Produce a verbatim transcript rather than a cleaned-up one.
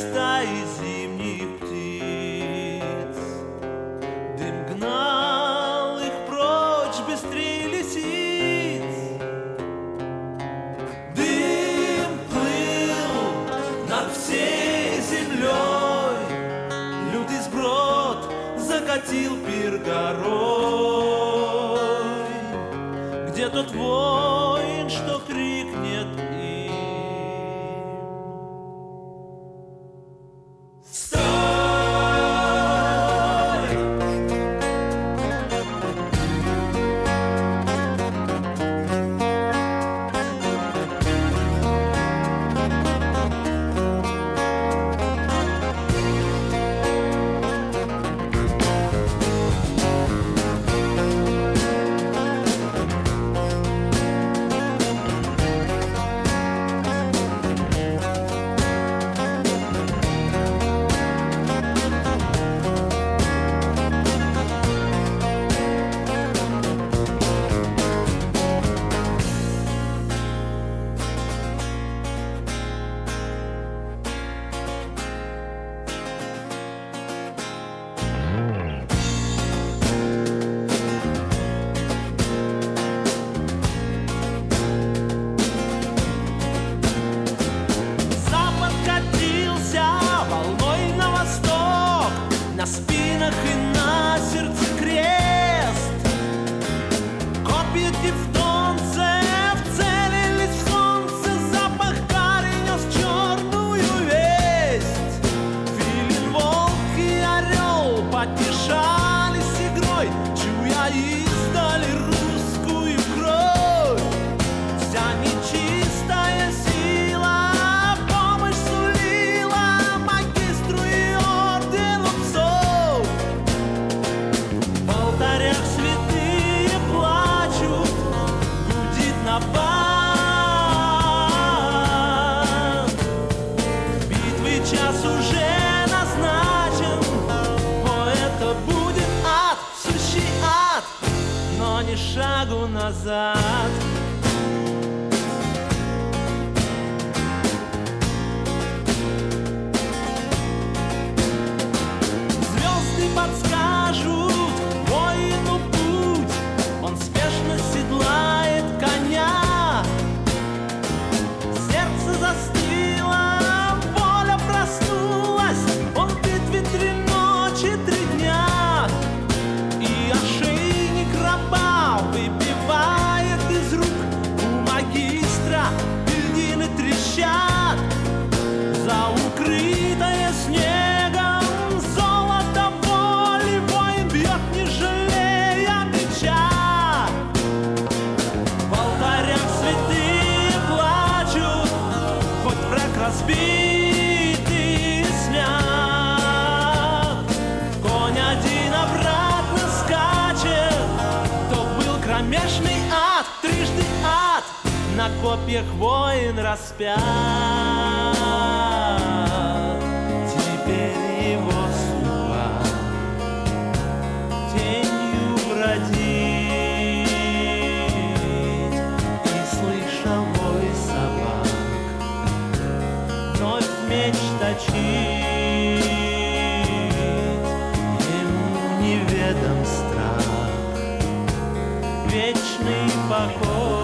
стаи зимних птиц. Дым гнал их прочь быстрее лисиц. Дым плыл над всей землей, лютый сброд закатил пир горой. Где тот воин, что крикнет им? Стой! На спинах и на сердце крест. Копья тевтонцев целились в солнце. Запах гари нес черную весть. Филин, волк и орел потешались игрой, чуя издали русскую кровь. Вся нечистая сила помощь сулила магистру и ордену псов. В алтарях святые плачут, гудит набат. Битвы час уже назначен, о, это будет ад, сущий ад, но ни шагу назад. Звезды подскажут воину путь, он спешно седлает коня. Сердце застыло, воля проснулась, он в битве три ночи, три дня. И ошейник раба выбивает из рук у магистра, бельдины трещат. За укрытое снегом золото воли воин бьет, не жалея меча. В алтарях святые плачут, хоть враг разбит и снят. Конь один обратно скачет, то был кромешный ад, трижды ад, на копьях воин распят. Теперь его судьба тенью бродить, и, слыша вой собак, вновь меч точить. Ему неведом страх, вечный покой.